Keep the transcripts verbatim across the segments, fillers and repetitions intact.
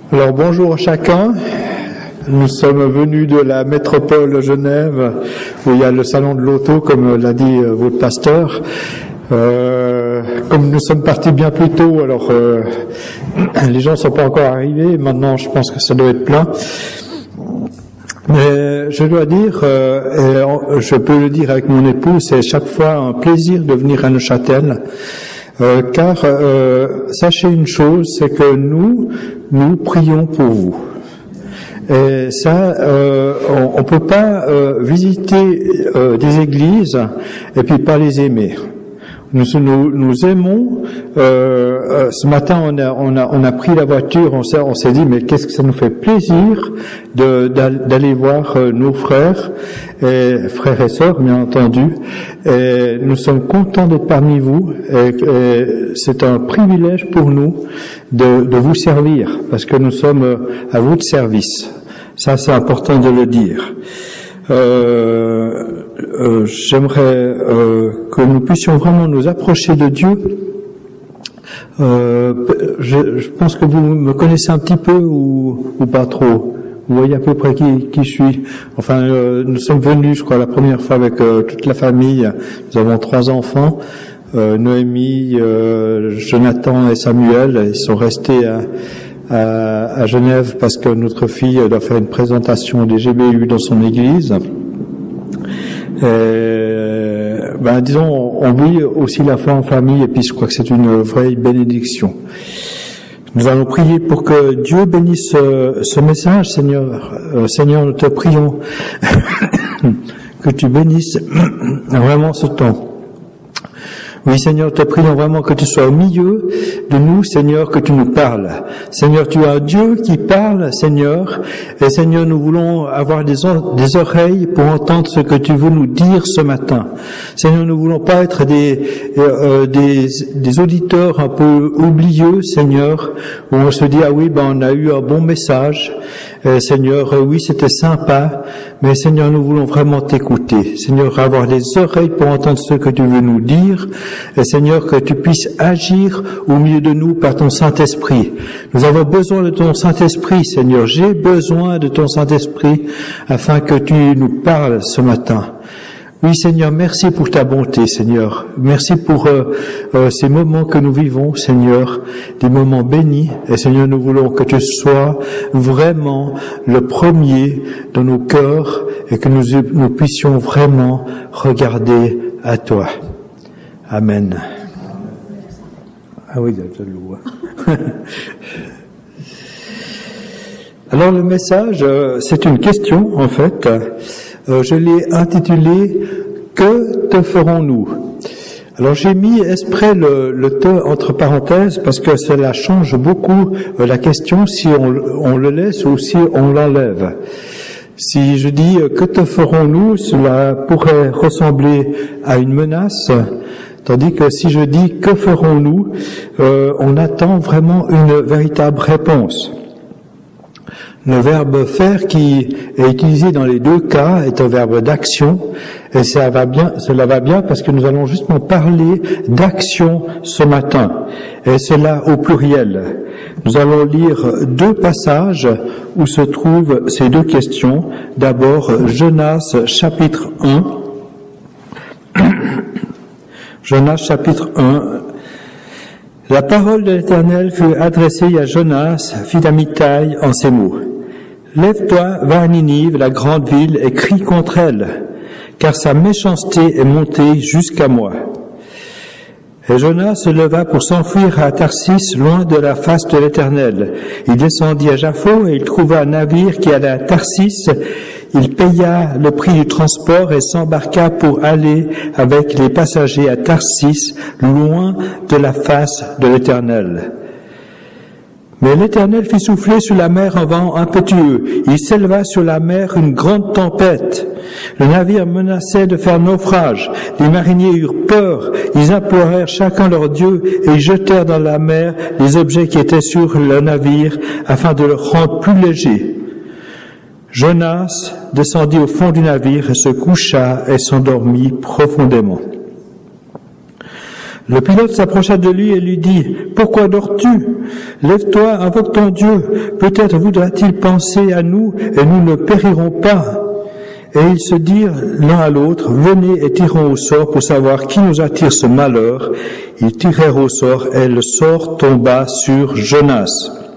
Alors bonjour à chacun. Nous sommes venus de la métropole de Genève où il y a le salon de l'auto, comme l'a dit euh, votre pasteur. Euh, comme nous sommes partis bien plus tôt, alors euh, les gens ne sont pas encore arrivés. Maintenant, je pense que ça doit être plein. Mais je dois dire, euh, et je peux le dire avec mon épouse, c'est chaque fois un plaisir de venir à Neuchâtel. Euh, car euh, sachez une chose, c'est que nous, nous prions pour vous. Et ça, euh, on ne peut pas euh, visiter euh, des églises et puis pas les aimer. Nous, nous, nous aimons. Euh, ce matin, on a, on a, on a pris la voiture. On s'est, on s'est dit, mais qu'est-ce que ça nous fait plaisir de, d'aller voir nos frères, et, frères et sœurs, bien entendu. Et nous sommes contents d'être parmi vous. Et, et c'est un privilège pour nous de, de vous servir, parce que nous sommes à votre service. Ça, c'est important de le dire. Euh, euh, j'aimerais euh, que nous puissions vraiment nous approcher de Dieu. Euh, je, je pense que vous me connaissez un petit peu ou, ou pas trop. Vous voyez à peu près qui, qui je suis. Enfin, euh, nous sommes venus, je crois, la première fois avec euh, toute la famille. Nous avons trois enfants, euh, Noémie, euh, Jonathan et Samuel. Ils sont restés à À, à Genève parce que notre fille doit faire une présentation des G B U dans son église. Et, ben, disons, on vit aussi la foi en famille et puis je crois que c'est une vraie bénédiction. Nous allons prier pour que Dieu bénisse ce, ce message, Seigneur. Euh, Seigneur, nous te prions que tu bénisses vraiment ce temps. Oui, Seigneur, te prions vraiment que tu sois au milieu de nous, Seigneur, que tu nous parles. Seigneur, tu es un Dieu qui parle, Seigneur. Et Seigneur, nous voulons avoir des, des oreilles pour entendre ce que tu veux nous dire ce matin. Seigneur, nous voulons pas être des, euh, des, des auditeurs un peu oublieux, Seigneur, où on se dit, ah oui, ben, on a eu un bon message. Euh, Seigneur, euh, oui, c'était sympa, mais Seigneur, nous voulons vraiment t'écouter. Seigneur, avoir des oreilles pour entendre ce que tu veux nous dire. Et Seigneur, que tu puisses agir au milieu de nous par ton Saint-Esprit. Nous avons besoin de ton Saint-Esprit, Seigneur. J'ai besoin de ton Saint-Esprit afin que tu nous parles ce matin. Oui, Seigneur, merci pour ta bonté, Seigneur. Merci pour euh, euh, ces moments que nous vivons, Seigneur, des moments bénis. Et Seigneur, nous voulons que tu sois vraiment le premier dans nos cœurs et que nous, nous puissions vraiment regarder à toi. Amen. Ah oui, je le vois. Alors le message, euh, c'est une question en fait. Euh, je l'ai intitulé « Que te ferons-nous » Alors j'ai mis exprès le, le « te » entre parenthèses parce que cela change beaucoup euh, la question si on, on le laisse ou si on l'enlève. Si je dis euh, « Que te ferons-nous » cela pourrait ressembler à une menace, tandis que si je dis « Que ferons-nous » euh, on attend vraiment une véritable réponse. Le verbe faire qui est utilisé dans les deux cas est un verbe d'action et ça va bien, cela va bien parce que nous allons justement parler d'action ce matin et cela au pluriel. Nous allons lire deux passages où se trouvent ces deux questions. D'abord, Jonas chapitre un. Jonas chapitre un. La parole de l'Éternel fut adressée à Jonas, fils d'Amittai, en ces mots. « Lève-toi, va à Ninive, la grande ville, et crie contre elle, car sa méchanceté est montée jusqu'à moi. » Et Jonas se leva pour s'enfuir à Tarsis, loin de la face de l'Éternel. Il descendit à Jaffo et il trouva un navire qui allait à Tarsis. Il paya le prix du transport et s'embarqua pour aller avec les passagers à Tarsis, loin de la face de l'Éternel. Mais l'Éternel fit souffler sur la mer un vent impétueux. Il s'éleva sur la mer une grande tempête. Le navire menaçait de faire naufrage. Les mariniers eurent peur. Ils implorèrent chacun leur Dieu et ils jetèrent dans la mer les objets qui étaient sur le navire afin de le rendre plus léger. Jonas descendit au fond du navire et se coucha et s'endormit profondément. Le pilote s'approcha de lui et lui dit, « Pourquoi dors-tu? Lève-toi, invoque ton Dieu. Peut-être voudra-t-il penser à nous et nous ne périrons pas. » Et ils se dirent l'un à l'autre, « Venez et tirons au sort pour savoir qui nous attire ce malheur. » Ils tirèrent au sort et le sort tomba sur Jonas.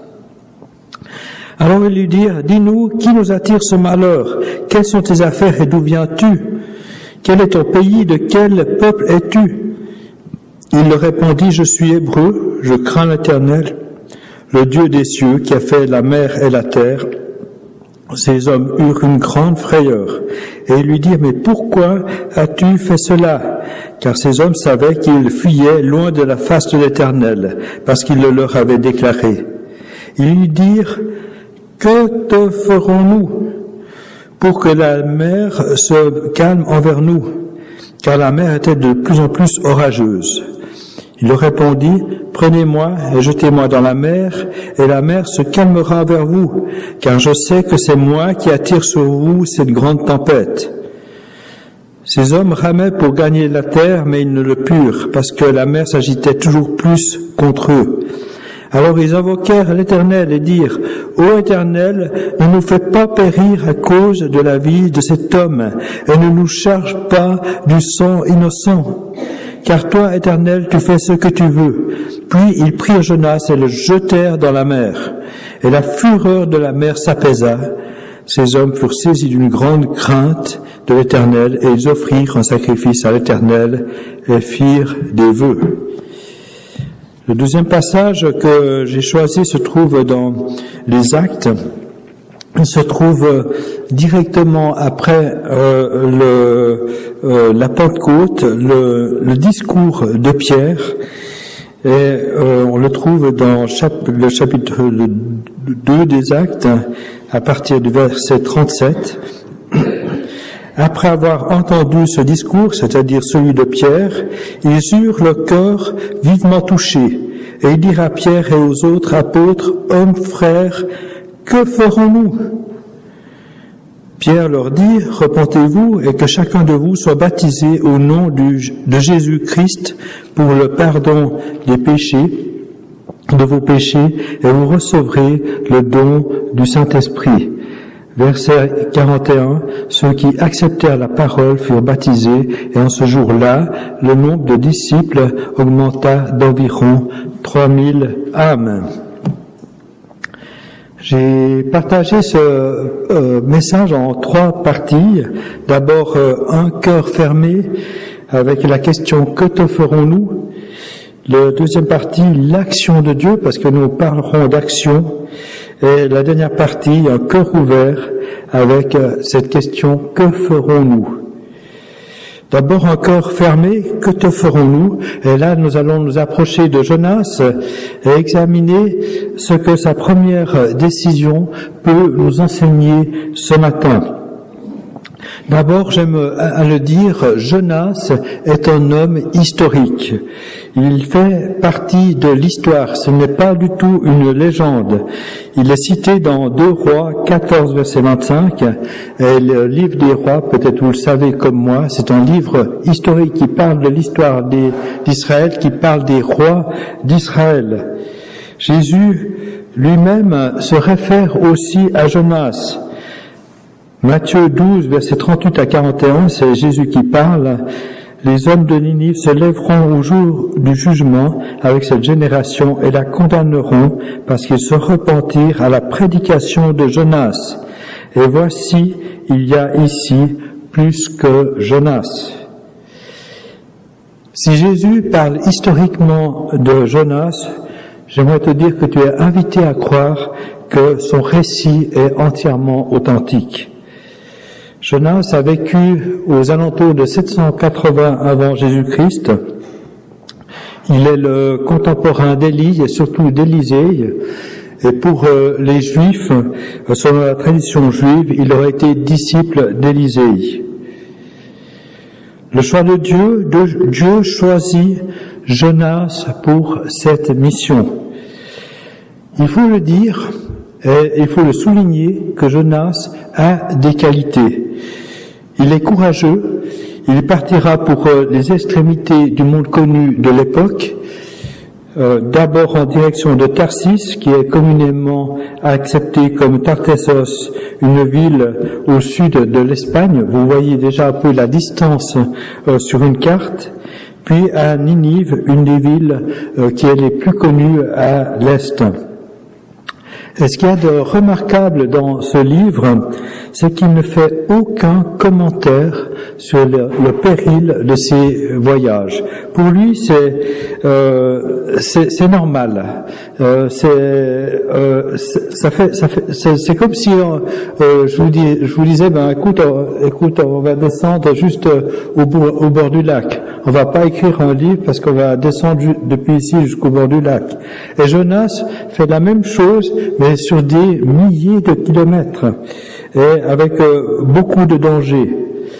Alors ils lui dirent, « Dis-nous, qui nous attire ce malheur? Quelles sont tes affaires et d'où viens-tu? Quel est ton pays? De quel peuple es-tu? » Il leur répondit, « Je suis hébreu, je crains l'Éternel, le Dieu des cieux qui a fait la mer et la terre. » Ces hommes eurent une grande frayeur et ils lui dirent, « Mais pourquoi as-tu fait cela? » Car ces hommes savaient qu'ils fuyaient loin de la face de l'Éternel, parce qu'il le leur avait déclaré. Ils lui dirent, « Que te ferons-nous pour que la mer se calme envers nous? » Car la mer était de plus en plus orageuse. Il leur répondit, « Prenez-moi et jetez-moi dans la mer, et la mer se calmera vers vous, car je sais que c'est moi qui attire sur vous cette grande tempête. » Ces hommes ramaient pour gagner la terre, mais ils ne le purent, parce que la mer s'agitait toujours plus contre eux. Alors ils invoquèrent l'Éternel et dirent, « Ô Éternel, ne nous fais pas périr à cause de la vie de cet homme, et ne nous charge pas du sang innocent. Car toi, Éternel, tu fais ce que tu veux. » Puis ils prirent Jonas et le jetèrent dans la mer. Et la fureur de la mer s'apaisa. Ces hommes furent saisis d'une grande crainte de l'Éternel, et ils offrirent un sacrifice à l'Éternel et firent des vœux. Le deuxième passage que j'ai choisi se trouve dans les Actes. Il se trouve directement après euh, le, euh, la Pentecôte, le, le discours de Pierre, et euh, on le trouve dans chap- le chapitre deux des Actes, à partir du verset trente-sept. Après avoir entendu ce discours, c'est-à-dire celui de Pierre, ils eurent le cœur vivement touché, et ils dirent à Pierre et aux autres apôtres, « Hommes, frères, que ferons-nous » Pierre leur dit, « Repentez-vous et que chacun de vous soit baptisé au nom du, de Jésus-Christ pour le pardon des péchés, de vos péchés, et vous recevrez le don du Saint-Esprit. » Verset quarante et un, « Ceux qui acceptèrent la parole furent baptisés, et en ce jour-là, le nombre de disciples augmenta d'environ trois mille âmes. » J'ai partagé ce euh, message en trois parties. D'abord, euh, un cœur fermé, avec la question « Que te ferons-nous » La deuxième partie, l'action de Dieu, parce que nous parlerons d'action. Et la dernière partie, un cœur ouvert, avec cette question « Que ferons-nous » D'abord, un cœur fermé, que te ferons-nous? Et là, nous allons nous approcher de Jonas et examiner ce que sa première décision peut nous enseigner ce matin. D'abord, j'aime à le dire, Jonas est un homme historique. Il fait partie de l'histoire. Ce n'est pas du tout une légende. Il est cité dans deux Rois quatorze, verset vingt-cinq. Et le livre des Rois, peut-être vous le savez comme moi, c'est un livre historique qui parle de l'histoire des, d'Israël, qui parle des rois d'Israël. Jésus lui-même se réfère aussi à Jonas. Matthieu douze, versets trente-huit à quarante et un, c'est Jésus qui parle. Les hommes de Ninive se lèveront au jour du jugement avec cette génération et la condamneront parce qu'ils se repentirent à la prédication de Jonas. Et voici, il y a ici plus que Jonas. Si Jésus parle historiquement de Jonas, j'aimerais te dire que tu es invité à croire que son récit est entièrement authentique. Jonas a vécu aux alentours de sept cent quatre-vingts avant Jésus-Christ. Il est le contemporain d'Élie et surtout d'Élisée. Et pour euh, les Juifs, euh, selon la tradition juive, il aurait été disciple d'Élisée. Le choix de Dieu, de, Dieu choisit Jonas pour cette mission. Il faut le dire, et il faut le souligner, que Jonas a des qualités. Il est courageux, il partira pour euh, les extrémités du monde connu de l'époque, euh, d'abord en direction de Tarsis, qui est communément accepté comme Tartessos, une ville au sud de l'Espagne. Vous voyez déjà un peu la distance euh, sur une carte. Puis à Ninive, une des villes euh, qui est les plus connues à l'est. Et ce qu'il y a de remarquable dans ce livre, c'est qu'il ne fait aucun commentaire sur le, le péril de ses voyages. Pour lui, c'est euh, c'est, c'est normal. Euh, c'est, euh, c'est ça fait ça fait c'est, c'est comme si euh, je vous dis je vous disais ben écoute euh, écoute on va descendre juste au bord, au bord du lac. On va pas écrire un livre parce qu'on va descendre depuis ici jusqu'au bord du lac. Et Jonas fait la même chose, mais sur des milliers de kilomètres, et avec euh, beaucoup de dangers.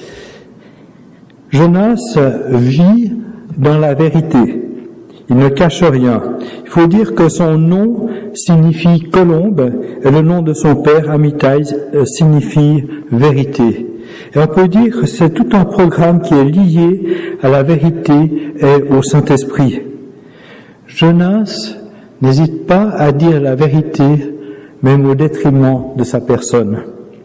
Jonas vit dans la vérité. Il ne cache rien. Il faut dire que son nom signifie colombe, et le nom de son père, Amittai, signifie vérité. Et on peut dire que c'est tout un programme qui est lié à la vérité et au Saint-Esprit. Jonas n'hésite pas à dire la vérité, même au détriment de sa personne.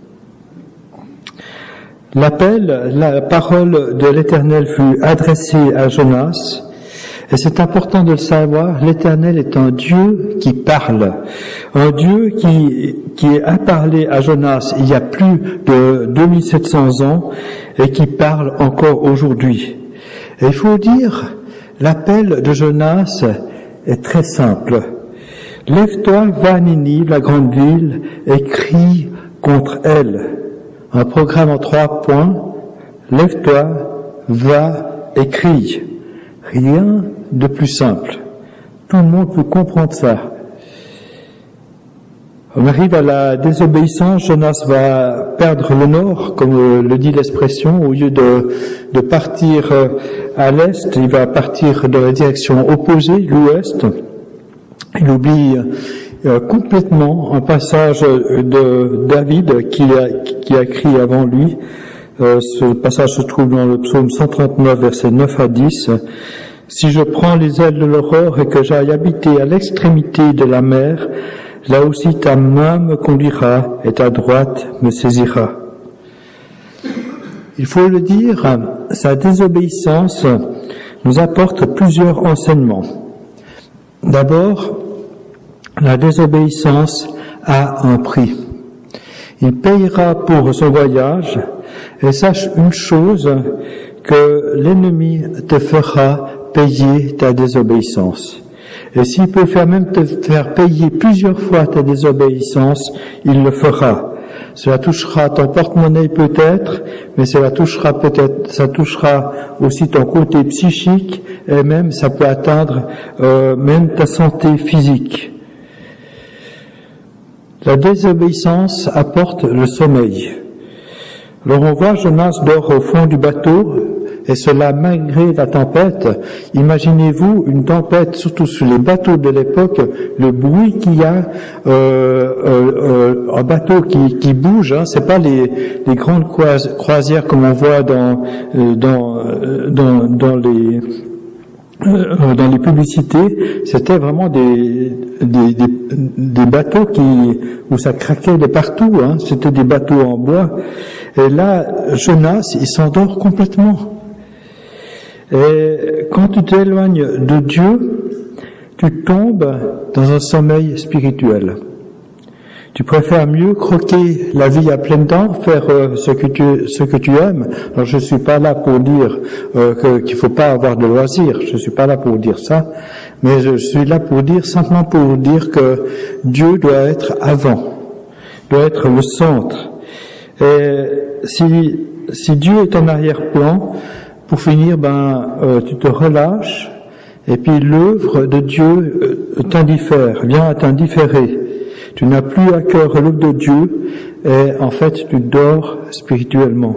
L'appel, la parole de l'Éternel fut adressée à Jonas, et c'est important de le savoir, l'Éternel est un Dieu qui parle, un Dieu qui, qui a parlé à Jonas il y a plus de deux mille sept cents ans et qui parle encore aujourd'hui. Et il faut dire, l'appel de Jonas est très simple. Lève-toi, va à Ninive, la grande ville, et crie contre elle. Un programme en trois points. Lève-toi, va et crie. Rien de plus simple. Tout le monde peut comprendre ça. On arrive à la désobéissance, Jonas va perdre le nord, comme le dit l'expression, au lieu de, de partir à l'est, il va partir dans la direction opposée, l'ouest. Il oublie euh, complètement un passage de David qui a, qui a écrit avant lui. Euh, ce passage se trouve dans le psaume cent trente-neuf, versets neuf à dix. « Si je prends les ailes de l'aurore et que j'aille habiter à l'extrémité de la mer, là aussi ta main me conduira et ta droite me saisira. » Il faut le dire, sa désobéissance nous apporte plusieurs enseignements. D'abord, la désobéissance a un prix. Il payera pour son voyage, et sache une chose, que l'ennemi te fera payer ta désobéissance. Et s'il peut faire même te faire payer plusieurs fois ta désobéissance, il le fera. Cela touchera ton porte-monnaie peut-être, mais cela touchera peut-être, ça touchera aussi ton côté psychique, et même ça peut atteindre euh, même ta santé physique. La désobéissance apporte le sommeil. Alors on voit Jonas dort au fond du bateau, et cela malgré la tempête. Imaginez-vous une tempête, surtout sur les bateaux de l'époque, le bruit qu'il y a, euh, euh, euh, un bateau qui, qui bouge, hein, c'est pas les, les grandes croisières comme on voit dans, euh, dans, dans, dans les Euh, dans les publicités, c'était vraiment des, des, des, des bateaux qui, où ça craquait de partout, hein. C'était des bateaux en bois. Et là, Jonas, il s'endort complètement. Et quand tu t'éloignes de Dieu, tu tombes dans un sommeil spirituel. Tu préfères mieux croquer la vie à pleines dents, faire euh, ce que tu ce que tu aimes. Alors je suis pas là pour dire euh, que, qu'il faut pas avoir de loisirs. Je suis pas là pour dire ça, mais je suis là pour dire simplement pour dire que Dieu doit être avant, doit être le centre. Et si si Dieu est en arrière-plan, pour finir, ben euh, tu te relâches et puis l'œuvre de Dieu euh, t'indiffère, vient à t'indifférer. Tu n'as plus à cœur l'œuvre de Dieu et en fait tu dors spirituellement.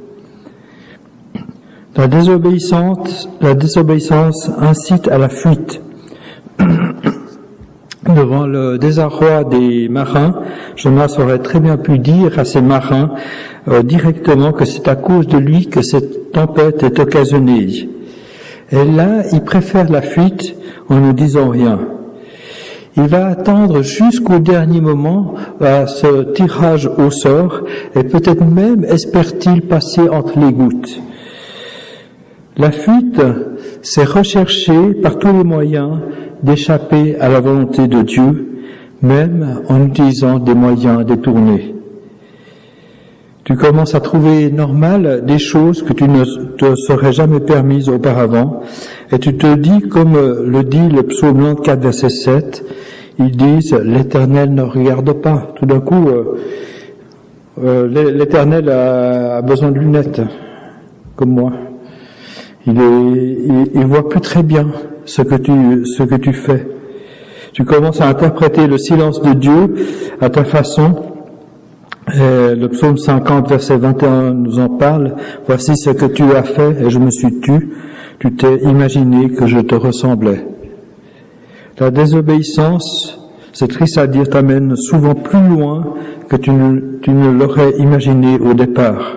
La désobéissance, la désobéissance incite à la fuite. Devant le désarroi des marins, Jonas aurait très bien pu dire à ces marins euh, directement que c'est à cause de lui que cette tempête est occasionnée. Et là, il préfère la fuite en ne disant rien. Il va attendre jusqu'au dernier moment à ce tirage au sort et peut-être même espère-t-il passer entre les gouttes. La fuite, c'est rechercher par tous les moyens d'échapper à la volonté de Dieu, même en utilisant des moyens détournés. Tu commences à trouver normal des choses que tu ne te serais jamais permises auparavant, et tu te dis, comme le dit le psaume quatre, verset sept, ils disent « l'Éternel ne regarde pas ». Tout d'un coup, euh, euh, l'Éternel a, a besoin de lunettes, comme moi. Il, est, il, il voit plus très bien ce que tu, ce que tu fais. Tu commences à interpréter le silence de Dieu à ta façon. Et le psaume cinquante, verset vingt et un nous en parle. « Voici ce que tu as fait et je me suis tu. Tu t'es imaginé que je te ressemblais. » La désobéissance, c'est triste à dire, t'amène souvent plus loin que tu ne, tu ne l'aurais imaginé au départ.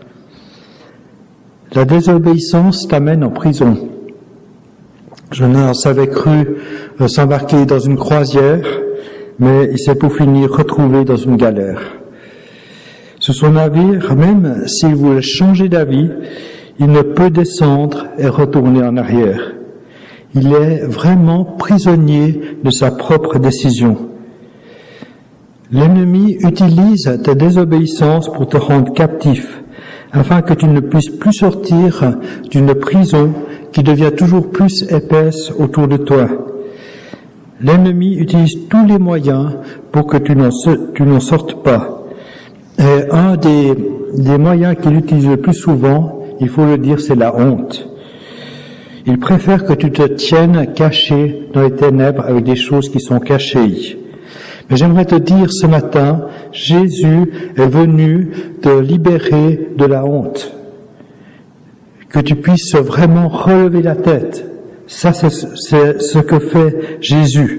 La désobéissance t'amène en prison. Jonas avait cru s'embarquer dans une croisière, mais il s'est pour finir retrouvé dans une galère. Sur son navire, même s'il voulait changer d'avis, il ne peut descendre et retourner en arrière. Il est vraiment prisonnier de sa propre décision. L'ennemi utilise ta désobéissance pour te rendre captif, afin que tu ne puisses plus sortir d'une prison qui devient toujours plus épaisse autour de toi. L'ennemi utilise tous les moyens pour que tu n'en, tu n'en sortes pas. Et un des, des moyens qu'il utilise le plus souvent, il faut le dire, c'est la honte. Il préfère que tu te tiennes caché dans les ténèbres avec des choses qui sont cachées. Mais j'aimerais te dire ce matin, Jésus est venu te libérer de la honte. Que tu puisses vraiment relever la tête. Ça, c'est, c'est ce que fait Jésus.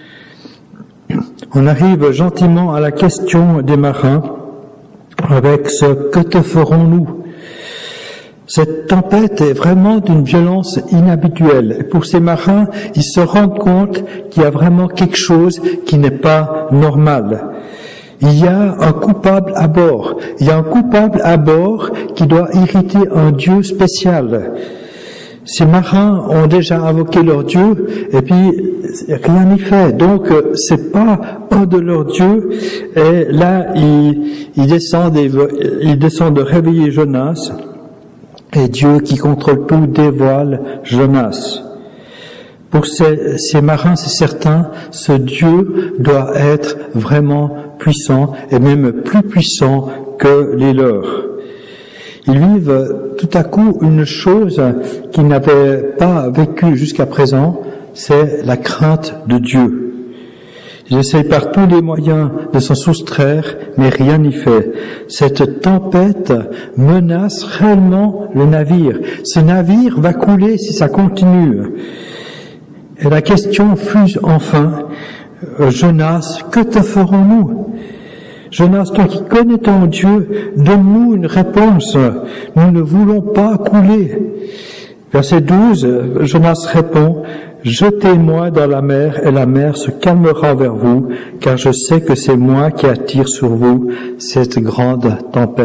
On arrive gentiment à la question des marins avec ce « que te ferons-nous » ? Cette tempête est vraiment d'une violence inhabituelle. Et pour ces marins, ils se rendent compte qu'il y a vraiment quelque chose qui n'est pas normal. Il y a un coupable à bord. Il y a un coupable à bord qui doit irriter un Dieu spécial. Ces marins ont déjà invoqué leur Dieu et puis rien n'y fait. Donc c'est pas un de leurs dieux. Et là, ils, ils descendent, et, ils descendent de réveiller Jonas. Et Dieu qui contrôle tout dévoile Jonas. Pour ces, ces marins, c'est certain, ce Dieu doit être vraiment puissant et même plus puissant que les leurs. Ils vivent tout à coup une chose qu'ils n'avaient pas vécue jusqu'à présent, c'est la crainte de Dieu. Ils essayent par tous les moyens de s'en soustraire, mais rien n'y fait. Cette tempête menace réellement le navire. Ce navire va couler si ça continue. Et la question fuse enfin, Jonas, que te ferons-nous ? Jonas, toi qui connais ton Dieu, donne-nous une réponse. Nous ne voulons pas couler. Verset douze, Jonas répond, « Jetez-moi dans la mer et la mer se calmera vers vous, car je sais que c'est moi qui attire sur vous cette grande tempête. »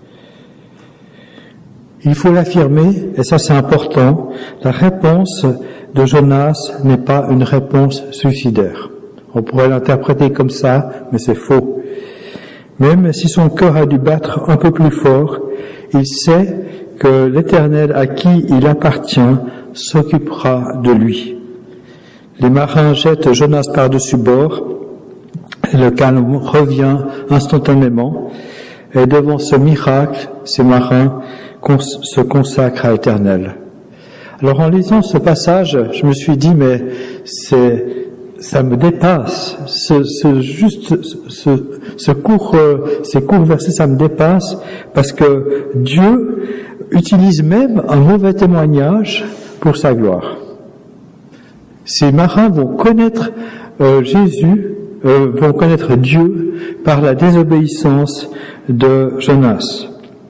Il faut l'affirmer, et ça c'est important, la réponse de Jonas n'est pas une réponse suicidaire. On pourrait l'interpréter comme ça, mais c'est faux. Même si son cœur a dû battre un peu plus fort, il sait que l'Éternel à qui il appartient s'occupera de lui. Les marins jettent Jonas par-dessus bord, et le calme revient instantanément, et devant ce miracle, ces marins cons- se consacrent à l'Éternel. Alors en lisant ce passage, je me suis dit, mais c'est, ça me dépasse, ce, ce juste, ce, ce court, ces courts versets, ça me dépasse, parce que Dieu utilise même un mauvais témoignage pour sa gloire. Ces marins vont connaître euh, Jésus euh, vont connaître Dieu par la désobéissance de Jonas.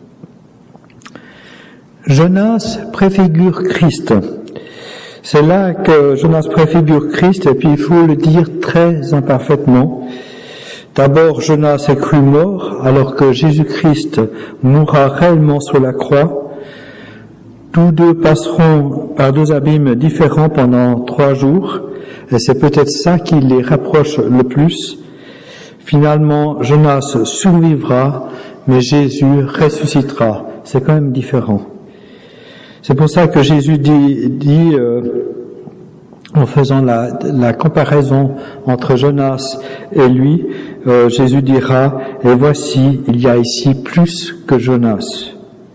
Jonas préfigure Christ. C'est là que Jonas préfigure Christ, et puis il faut le dire très imparfaitement. D'abord, Jonas est cru mort, alors que Jésus-Christ mourra réellement sur la croix. Tous deux passeront par deux abîmes différents pendant trois jours, et c'est peut-être ça qui les rapproche le plus. Finalement, Jonas survivra, mais Jésus ressuscitera. C'est quand même différent. C'est pour ça que Jésus dit, dit euh, en faisant la, la comparaison entre Jonas et lui, euh, Jésus dira, « Et voici, il y a ici plus que Jonas. »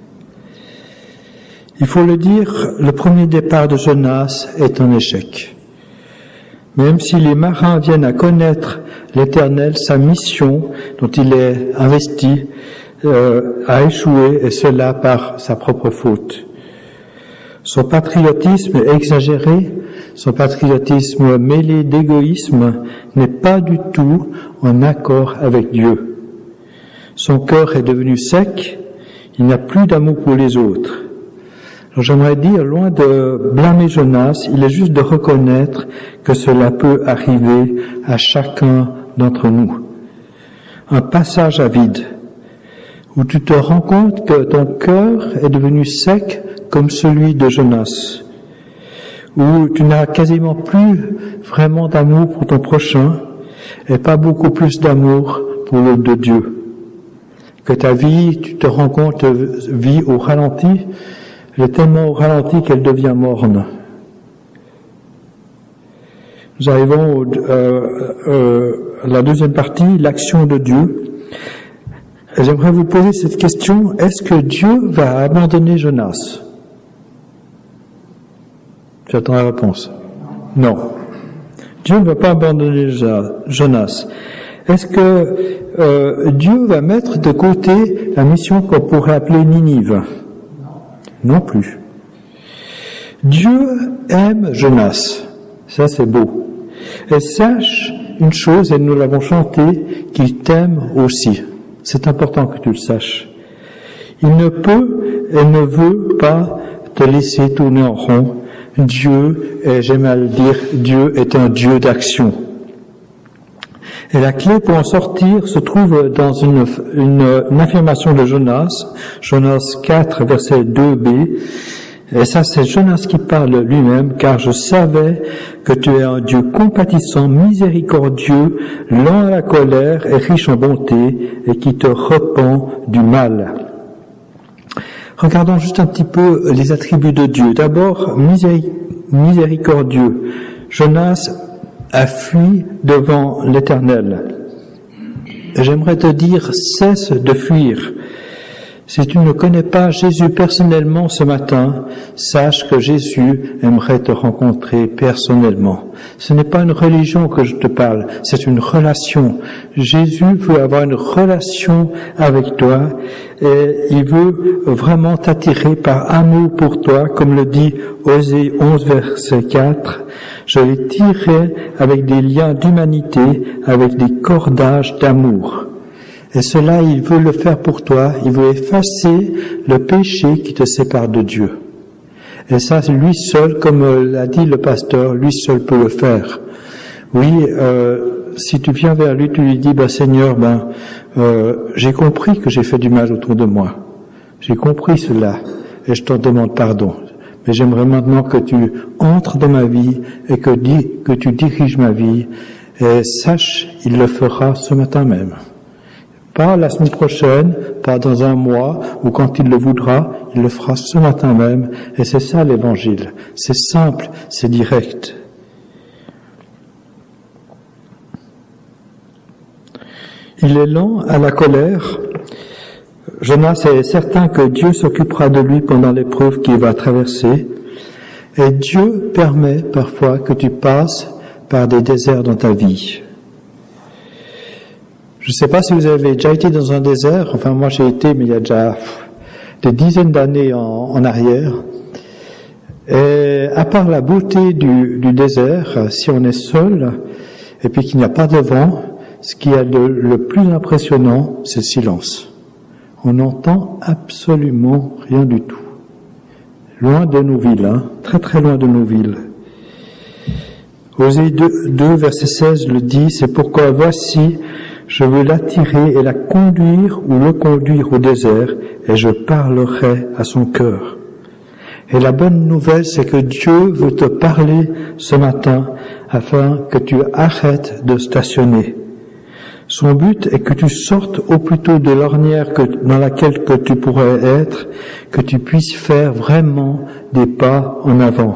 Il faut le dire, le premier départ de Jonas est un échec. Même si les marins viennent à connaître l'Éternel, sa mission dont il est investi euh, a échoué, et cela par sa propre faute. Son patriotisme exagéré, son patriotisme mêlé d'égoïsme n'est pas du tout en accord avec Dieu. Son cœur est devenu sec, il n'a plus d'amour pour les autres. Alors j'aimerais dire, loin de blâmer Jonas, il est juste de reconnaître que cela peut arriver à chacun d'entre nous. Un passage à vide, où tu te rends compte que ton cœur est devenu sec comme celui de Jonas, où tu n'as quasiment plus vraiment d'amour pour ton prochain et pas beaucoup plus d'amour pour l'autre de Dieu. Que ta vie, tu te rends compte, vit au ralenti, elle est tellement au ralenti qu'elle devient morne. Nous arrivons au, euh, euh, à la deuxième partie, l'action de Dieu. Et j'aimerais vous poser cette question, est-ce que Dieu va abandonner Jonas ? J'attends la réponse. Non. Dieu ne va pas abandonner Jonas. Est-ce que euh, Dieu va mettre de côté la mission qu'on pourrait appeler Ninive ? Non plus. Dieu aime Jonas. Ça, c'est beau. Et sache une chose, et nous l'avons chanté, qu'il t'aime aussi. C'est important que tu le saches. Il ne peut et ne veut pas te laisser tourner en rond. Dieu, et j'aime à le dire, Dieu est un Dieu d'action. Et la clé pour en sortir se trouve dans une, une, une affirmation de Jonas, Jonas quatre, verset deux b. Et ça, c'est Jonas qui parle lui-même, car je savais que tu es un Dieu compatissant, miséricordieux, lent à la colère et riche en bonté, et qui te repent du mal. Regardons juste un petit peu les attributs de Dieu. D'abord, miséri- miséricordieux. Jonas a fui devant l'Éternel. J'aimerais te dire, cesse de fuir. Si tu ne connais pas Jésus personnellement ce matin, sache que Jésus aimerait te rencontrer personnellement. Ce n'est pas une religion que je te parle, c'est une relation. Jésus veut avoir une relation avec toi et il veut vraiment t'attirer par amour pour toi, comme le dit Osée onze, verset quatre. Je les tirerai avec des liens d'humanité, avec des cordages d'amour. Et cela, il veut le faire pour toi. Il veut effacer le péché qui te sépare de Dieu. Et ça, lui seul, comme l'a dit le pasteur, lui seul peut le faire. Oui, euh, si tu viens vers lui, tu lui dis, ben Seigneur, ben euh, j'ai compris que j'ai fait du mal autour de moi. J'ai compris cela et je t'en demande pardon. Mais j'aimerais maintenant que tu entres dans ma vie et que, que tu diriges ma vie. Et sache, il le fera ce matin même. Pas la semaine prochaine, pas dans un mois, ou quand il le voudra, il le fera ce matin même. Et c'est ça l'évangile. C'est simple, c'est direct. Il est lent à la colère. Jonas est certain que Dieu s'occupera de lui pendant l'épreuve qu'il va traverser. Et Dieu permet parfois que tu passes par des déserts dans ta vie. Je ne sais pas si vous avez déjà été dans un désert. Enfin, moi j'ai été, mais il y a déjà des dizaines d'années en, en arrière. Et à part la beauté du, du désert, si on est seul, et puis qu'il n'y a pas de vent, ce qui est le, le plus impressionnant, c'est le silence. On n'entend absolument rien du tout. Loin de nos villes, hein, très très loin de nos villes. Osée deux, verset seize le dit, c'est pourquoi voici, je veux l'attirer et la conduire ou le conduire au désert, et je parlerai à son cœur. Et la bonne nouvelle, c'est que Dieu veut te parler ce matin afin que tu arrêtes de stationner. Son but est que tu sortes au plus tôt de l'ornière que, dans laquelle que tu pourrais être, que tu puisses faire vraiment des pas en avant.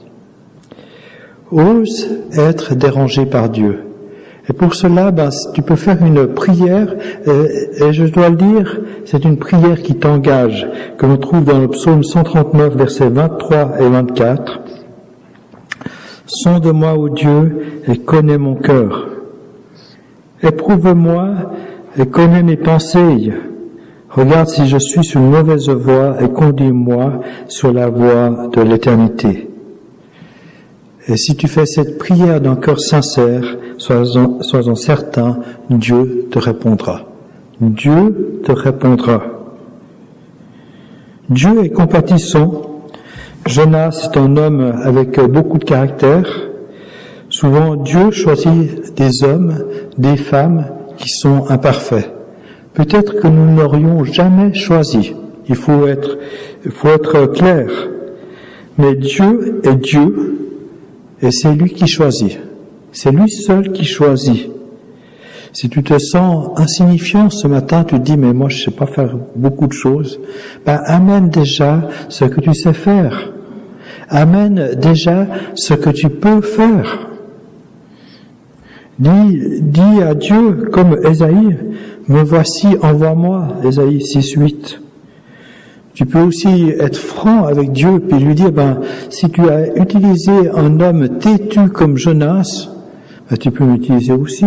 Ose être dérangé par Dieu. Et pour cela, ben, tu peux faire une prière, et, et je dois le dire, c'est une prière qui t'engage, que l'on trouve dans le psaume cent trente-neuf, versets vingt-trois et vingt-quatre. « Sonde-moi, ô Dieu, et connais mon cœur. Éprouve-moi et connais mes pensées. Regarde si je suis sur une mauvaise voie et conduis-moi sur la voie de l'éternité. » Et si tu fais cette prière d'un cœur sincère, sois-en, sois-en certain, Dieu te répondra. Dieu te répondra. Dieu est compatissant. Jonas est un homme avec beaucoup de caractère. Souvent, Dieu choisit des hommes, des femmes qui sont imparfaits. Peut-être que nous n'aurions jamais choisi. Il faut être, il faut être clair. Mais Dieu est Dieu. Et c'est lui qui choisit. C'est lui seul qui choisit. Si tu te sens insignifiant ce matin, tu te dis, mais moi je sais pas faire beaucoup de choses, ben amène déjà ce que tu sais faire. Amène déjà ce que tu peux faire. Dis, dis à Dieu, comme Ésaïe, me voici, envoie-moi, Ésaïe six, huit. Tu peux aussi être franc avec Dieu puis lui dire, ben, si tu as utilisé un homme têtu comme Jonas, ben, tu peux m'utiliser aussi.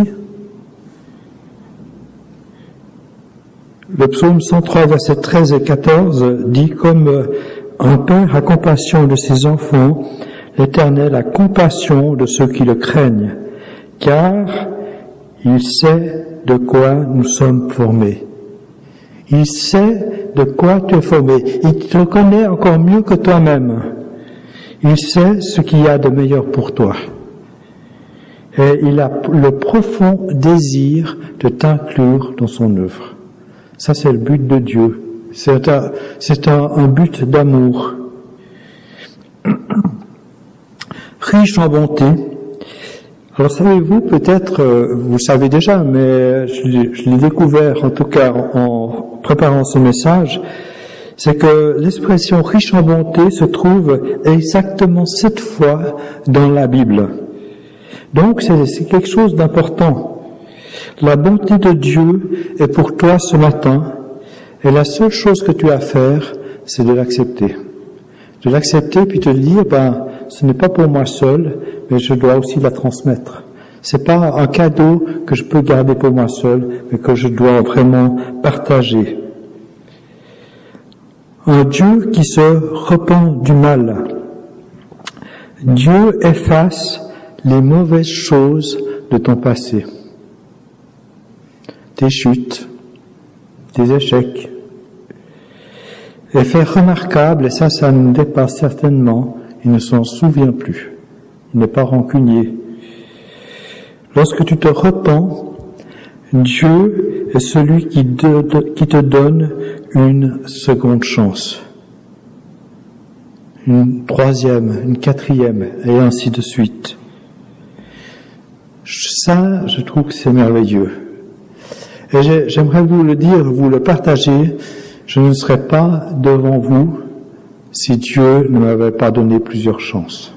Le psaume cent trois, versets treize et quatorze dit, comme un père a compassion de ses enfants, l'Éternel a compassion de ceux qui le craignent, car il sait de quoi nous sommes formés. Il sait de quoi tu es formé. Il te connaît encore mieux que toi-même. Il sait ce qu'il y a de meilleur pour toi. Et il a le profond désir de t'inclure dans son œuvre. Ça, c'est le but de Dieu. C'est un, c'est un, un but d'amour. Riche en bonté. Alors savez-vous, peut-être, vous le savez déjà, mais je l'ai, je l'ai découvert en tout cas en préparant ce message, c'est que l'expression riche en bonté se trouve exactement sept fois dans la Bible. Donc c'est, c'est quelque chose d'important. La bonté de Dieu est pour toi ce matin, et la seule chose que tu as à faire, c'est de l'accepter. De l'accepter puis te dire, ben, ce n'est pas pour moi seul, mais je dois aussi la transmettre. C'est pas un cadeau que je peux garder pour moi seul, mais que je dois vraiment partager. Un Dieu qui se repent du mal. Dieu efface les mauvaises choses de ton passé. Tes chutes, tes échecs. Et fait remarquable, et ça, ça nous dépasse certainement, il ne s'en souvient plus. Il n'est pas rancunier. Lorsque tu te repens, Dieu est celui qui, de, de, qui te donne une seconde chance, une troisième, une quatrième, et ainsi de suite. Ça, je trouve que c'est merveilleux. Et j'ai, j'aimerais vous le dire, vous le partager, je ne serais pas devant vous si Dieu ne m'avait pas donné plusieurs chances.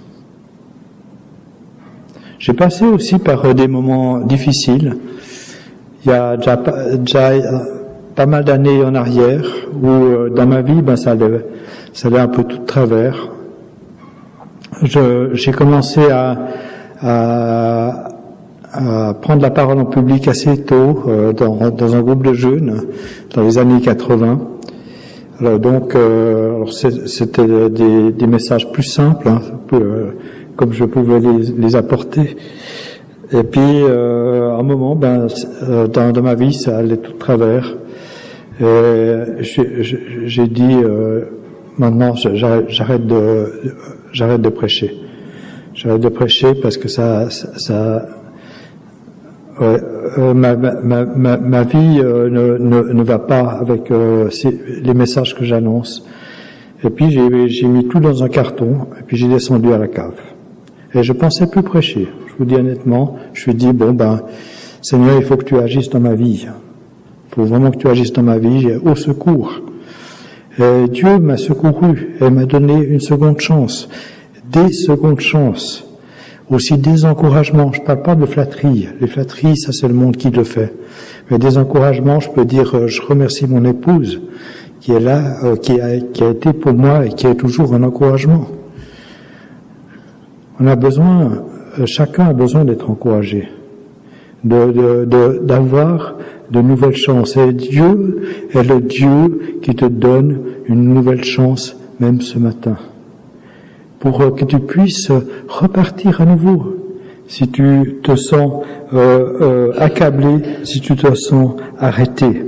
J'ai passé aussi par des moments difficiles. Il y a déjà, déjà pas mal d'années en arrière où dans ma vie, ben ça allait, ça allait un peu tout de travers. Je, j'ai commencé à, à, à prendre la parole en public assez tôt euh, dans, dans un groupe de jeunes dans les années quatre-vingts. Alors donc, euh, alors c'était des, des messages plus simples, hein, peu, euh, comme je pouvais les, les apporter. Et puis, euh, à un moment, ben, dans, dans ma vie, ça allait tout de travers. Et j'ai, j'ai dit, euh, maintenant, j'arrête, j'arrête de, j'arrête de prêcher. J'arrête de prêcher parce que ça, ça, ça ouais, euh, ma, ma, ma, ma vie euh, ne, ne, ne va pas avec euh, les messages que j'annonce. Et puis, j'ai, j'ai mis tout dans un carton, et puis j'ai descendu à la cave. Et je pensais plus prêcher. Je vous dis honnêtement, je me suis dit, bon ben, Seigneur, il faut que tu agisses dans ma vie. Il faut vraiment que tu agisses dans ma vie. J'ai au secours. Et Dieu m'a secouru et m'a donné une seconde chance. Des secondes chances. Aussi des encouragements. Je parle pas de flatterie. Les flatteries, ça c'est le monde qui le fait. Mais des encouragements, je peux dire, je remercie mon épouse qui est là, euh, qui a, qui a été pour moi et qui est toujours un encouragement. On a besoin, chacun a besoin d'être encouragé, de, de, de, d'avoir de nouvelles chances. Et Dieu est le Dieu qui te donne une nouvelle chance, même ce matin, pour que tu puisses repartir à nouveau. Si tu te sens euh, euh, accablé, si tu te sens arrêté.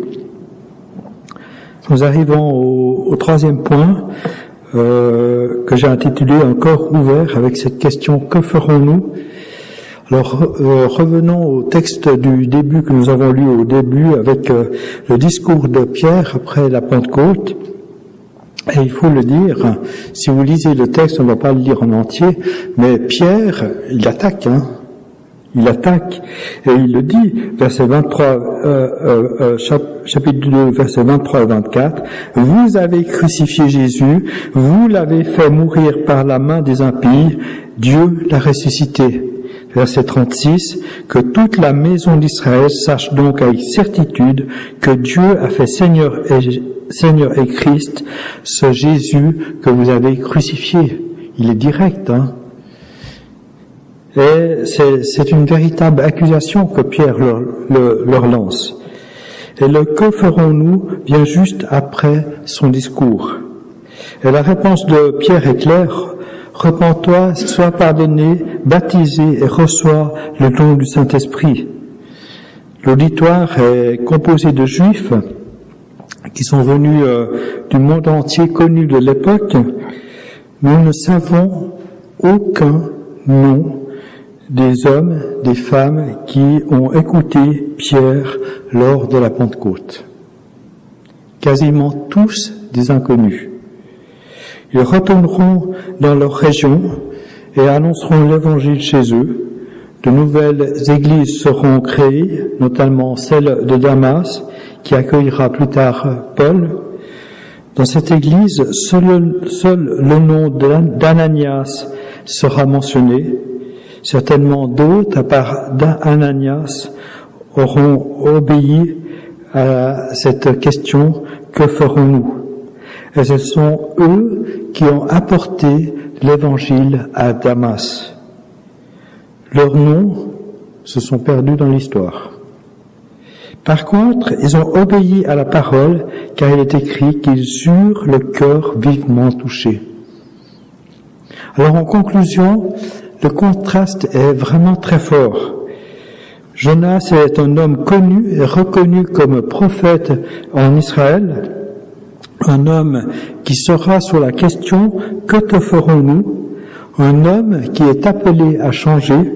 Nous arrivons au, au troisième point. Euh, que j'ai intitulé « Encore ouvert » avec cette question « Que ferons-nous » Alors euh, revenons au texte du début que nous avons lu au début avec euh, le discours de Pierre après la Pentecôte. Et il faut le dire, si vous lisez le texte, on ne va pas le lire en entier, mais Pierre, il attaque, hein. Il attaque, et il le dit, verset vingt-trois, euh, euh, euh, chapitre deux, verset vingt-trois et vingt-quatre, « Vous avez crucifié Jésus, vous l'avez fait mourir par la main des impies, Dieu l'a ressuscité. » Verset trente-six, « Que toute la maison d'Israël sache donc avec certitude que Dieu a fait Seigneur et, Seigneur et Christ, ce Jésus que vous avez crucifié. » Il est direct, hein. Et c'est, c'est une véritable accusation que Pierre leur, leur, leur lance. Et le « que ferons-nous » vient juste après son discours. Et la réponse de Pierre est claire. « Repens-toi, sois pardonné, baptisé et reçois le don du Saint-Esprit. » L'auditoire est composé de Juifs qui sont venus euh, du monde entier connu de l'époque. Nous ne savons aucun nom des hommes, des femmes qui ont écouté Pierre lors de la Pentecôte. Quasiment tous des inconnus. Ils retourneront dans leur région et annonceront l'évangile chez eux. De nouvelles églises seront créées, notamment celle de Damas, qui accueillera plus tard Paul. Dans cette église, seul, seul le nom d'Ananias sera mentionné. Certainement d'autres, à part d'Ananias, auront obéi à cette question « Que ferons-nous » Et ce sont eux qui ont apporté l'évangile à Damas. Leurs noms se sont perdus dans l'histoire. Par contre, ils ont obéi à la parole, car il est écrit qu'ils eurent le cœur vivement touché. Alors en conclusion, le contraste est vraiment très fort. Jonas est un homme connu et reconnu comme prophète en Israël, un homme qui sera sur la question « Que te ferons-nous ?» un homme qui est appelé à changer.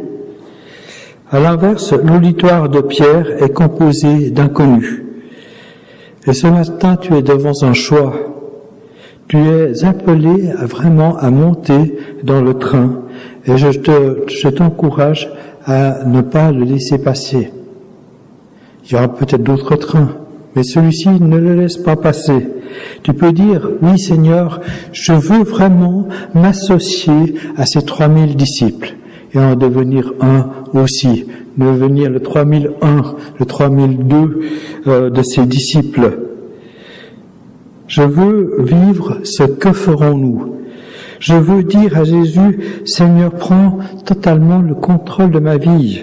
À l'inverse, l'auditoire de Pierre est composé d'inconnus. Et ce matin, tu es devant un choix. Tu es appelé à vraiment à monter dans le train. Et je te, je t'encourage à ne pas le laisser passer. Il y aura peut-être d'autres trains, mais celui-ci, ne le laisse pas passer. Tu peux dire, oui Seigneur, je veux vraiment m'associer à ces trois mille disciples et en devenir un aussi, devenir le trois mille un, le trois mille deux euh, de ces disciples. Je veux vivre ce que ferons-nous. Je veux dire à Jésus, Seigneur, prends totalement le contrôle de ma vie.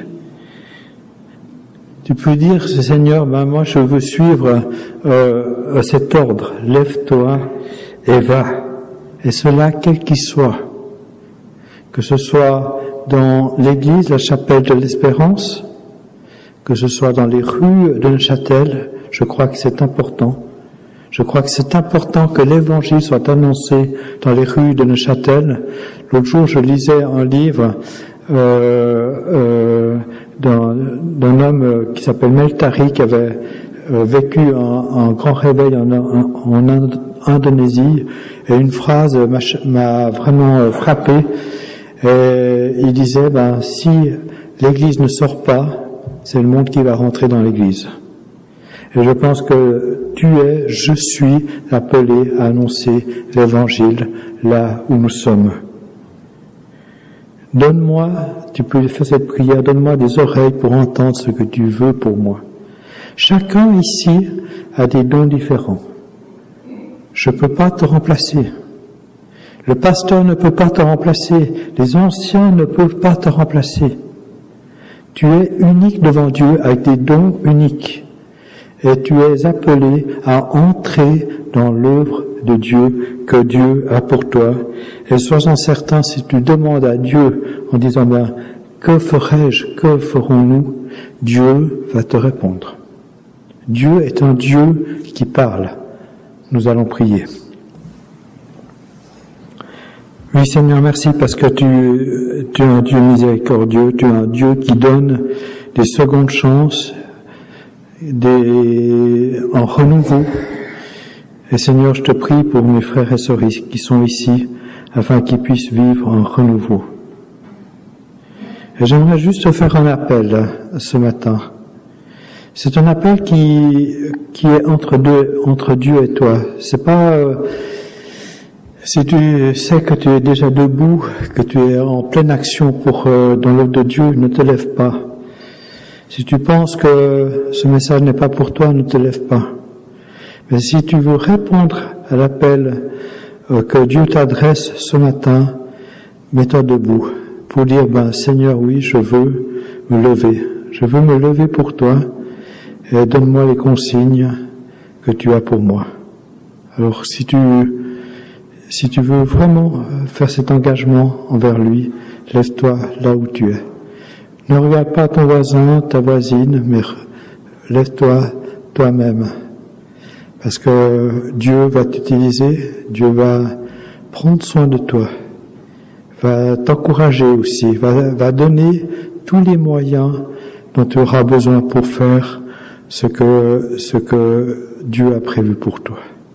Tu peux dire, Seigneur, ben moi je veux suivre euh, cet ordre, lève-toi et va. Et cela, quel qu'il soit. Que ce soit dans l'église, la chapelle de l'Espérance, que ce soit dans les rues de Neuchâtel, je crois que c'est important. Je crois que c'est important que l'évangile soit annoncé dans les rues de Neuchâtel. L'autre jour, je lisais un livre euh, euh, d'un, d'un homme qui s'appelle Meltari, qui avait euh, vécu un, un grand réveil en, en, en Indonésie, et une phrase m'a, m'a vraiment frappé. Et il disait, ben, si l'Église ne sort pas, c'est le monde qui va rentrer dans l'Église. Et je pense que tu es, je suis appelé à annoncer l'Évangile là où nous sommes. Donne-moi, tu peux faire cette prière, donne-moi des oreilles pour entendre ce que tu veux pour moi. Chacun ici a des dons différents. Je ne peux pas te remplacer. Le pasteur ne peut pas te remplacer. Les anciens ne peuvent pas te remplacer. Tu es unique devant Dieu avec des dons uniques. Et tu es appelé à entrer dans l'œuvre de Dieu que Dieu a pour toi. Et sois-en certain, si tu demandes à Dieu en disant, ben, que ferai-je, que ferons-nous? Dieu va te répondre. Dieu est un Dieu qui parle. Nous allons prier. Oui, Seigneur, merci parce que tu, tu es un Dieu miséricordieux, tu es un Dieu qui donne des secondes chances, des, en renouveau. Et Seigneur, je te prie pour mes frères et sœurs qui sont ici, afin qu'ils puissent vivre en renouveau. Et j'aimerais juste faire un appel ce matin. C'est un appel qui, qui est entre deux, entre Dieu et toi. C'est pas, euh, si tu sais que tu es déjà debout, que tu es en pleine action pour, euh, dans l'œuvre de Dieu, ne te lève pas. Si tu penses que ce message n'est pas pour toi, ne te lève pas. Mais si tu veux répondre à l'appel euh, que Dieu t'adresse ce matin, mets-toi debout pour dire, ben, Seigneur, oui, je veux me lever. Je veux me lever pour toi. Et donne-moi les consignes que tu as pour moi. Alors, si tu, si tu veux vraiment faire cet engagement envers lui, lève-toi là où tu es. Ne regarde pas ton voisin, ta voisine, mais lève-toi toi-même. Parce que Dieu va t'utiliser, Dieu va prendre soin de toi, va t'encourager aussi, va, va donner tous les moyens dont tu auras besoin pour faire ce que, ce que Dieu a prévu pour toi.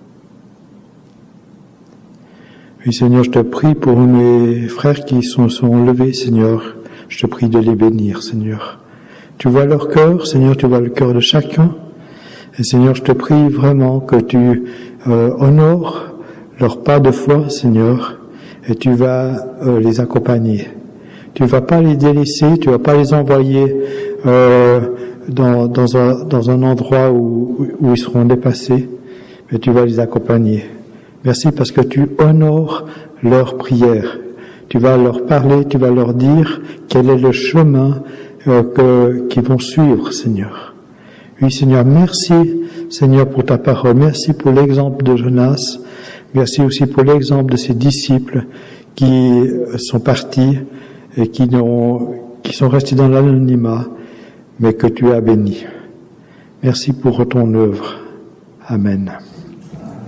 Oui, Seigneur, je te prie pour mes frères qui sont, sont levés, Seigneur. Je te prie de les bénir, Seigneur. Tu vois leur cœur, Seigneur, tu vois le cœur de chacun. Et Seigneur, je te prie vraiment que tu euh, honores leur pas de foi, Seigneur, et tu vas euh, les accompagner. Tu vas pas les délaisser, tu vas pas les envoyer euh, Dans, dans, un, dans un endroit où, où ils seront dépassés, mais tu vas les accompagner. Merci parce que tu honores leur prière. Tu vas leur parler, tu vas leur dire quel est le chemin euh, que, qu'ils vont suivre, Seigneur. Oui, Seigneur, merci, Seigneur, pour ta parole. Merci pour l'exemple de Jonas. Merci aussi pour l'exemple de ses disciples qui sont partis et qui, n'ont, qui sont restés dans l'anonymat, mais que tu as béni. Merci pour ton œuvre. Amen.